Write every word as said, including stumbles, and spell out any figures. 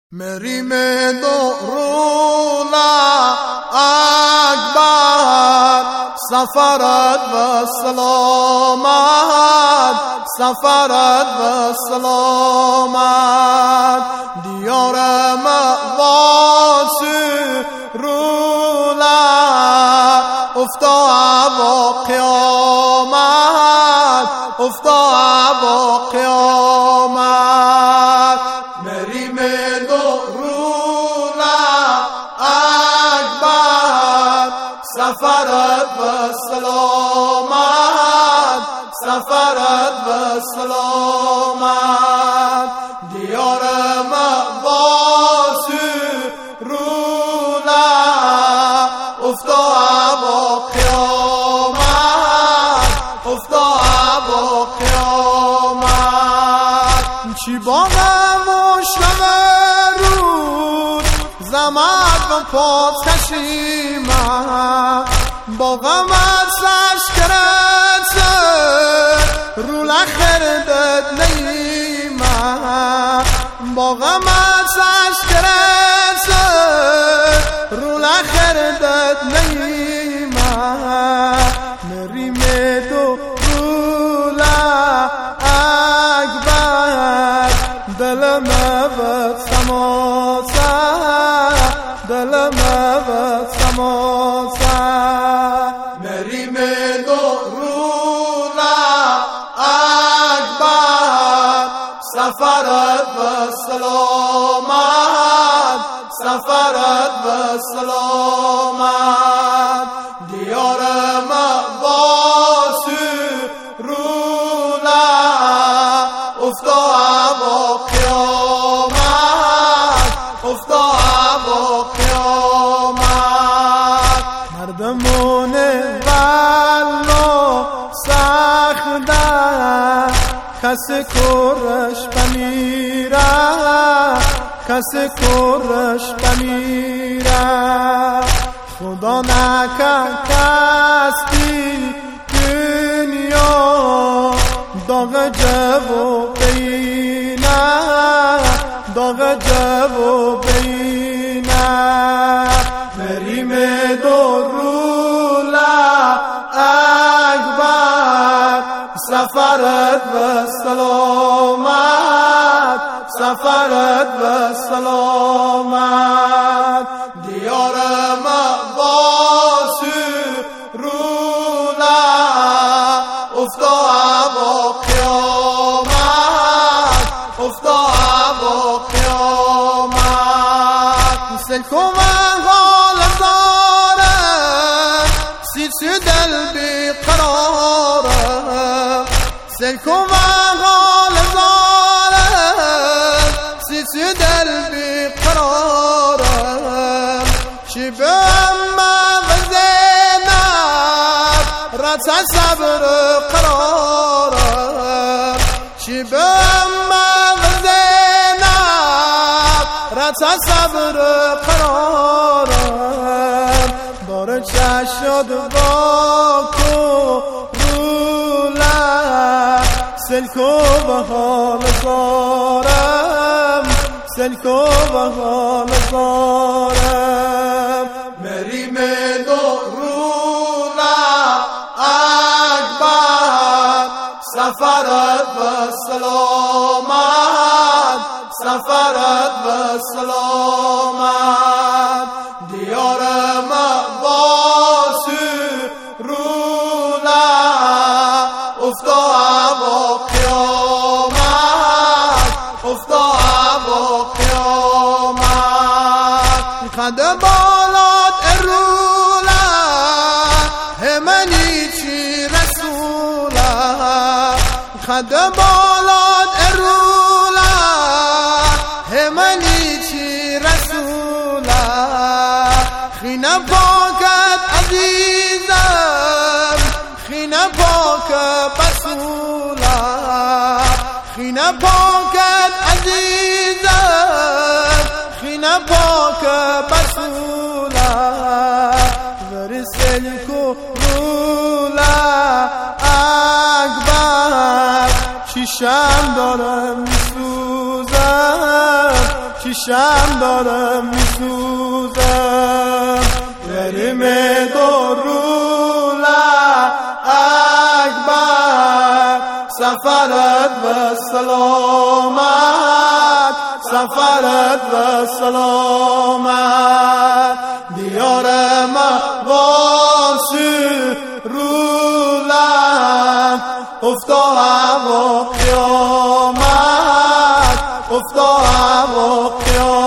مریم دورولا اکبر سفرت و سلامت سفرت و سلامت دیار مواسی رولا افتا و قیامت افتا و قیامت مریم دورولا اکبر سفرت و سلامت سفرت و سلامت دیار مواسی رولا افتا و قیامت افتا و قیامت چی باغم و شب رود زمد و پاس کشیمم باغم از لشکرت رو لخردت نیمم باغم از لشکرت رو لخردت نیمم مریم دو رولا اکبر دل مبت سماسه دل مبت سماسه مریم دو رولا اکبر سفرت و سلامت سفرت و سلامت دیار مواسی رولا افتا و قیامت افتا و قیامت مردمون والو سخته کسی کورش بمیره کسی کورش بمیره خدا نکن کسی دنیا داغ جو بینه داغ جو بینه مریم دورولا اکبر سفرت و سلامت سفرت و سلامت دیار مواسی رولا افتا و قیامت افتا و قیامت سلکم حال دارم سیچ دل بیقرارم سلکم حال دارم سیچ دل بیقرارم چی بهم مغزینم رت صبر قرارم چی بهم مغزینم رت صبر قرارم بار چشد باکو رولا سلکو به حال زارم سلکو به حال زارم مریم دورولا اکبر سفرت و سلامت سفرت و سلامت دیار مواسی رولا افتا و قیامت افتا و قیامت قد بالات ارولا همنی چی رسولا قد بالات ارولا همنی چی رسولا خینا پاکت عزیزم خینا پاکت بسولا خینا پاکت عزیزم خینا پاکت بسولا ورسل کو رولا اکبر چشم دارم میسوزم شیشم داره میسوزه بریم دروله اکبر سفرت و سلامت سفرت و سلامت دیار مواسی رولم افتا هوا قیامت افتا هوا قیامت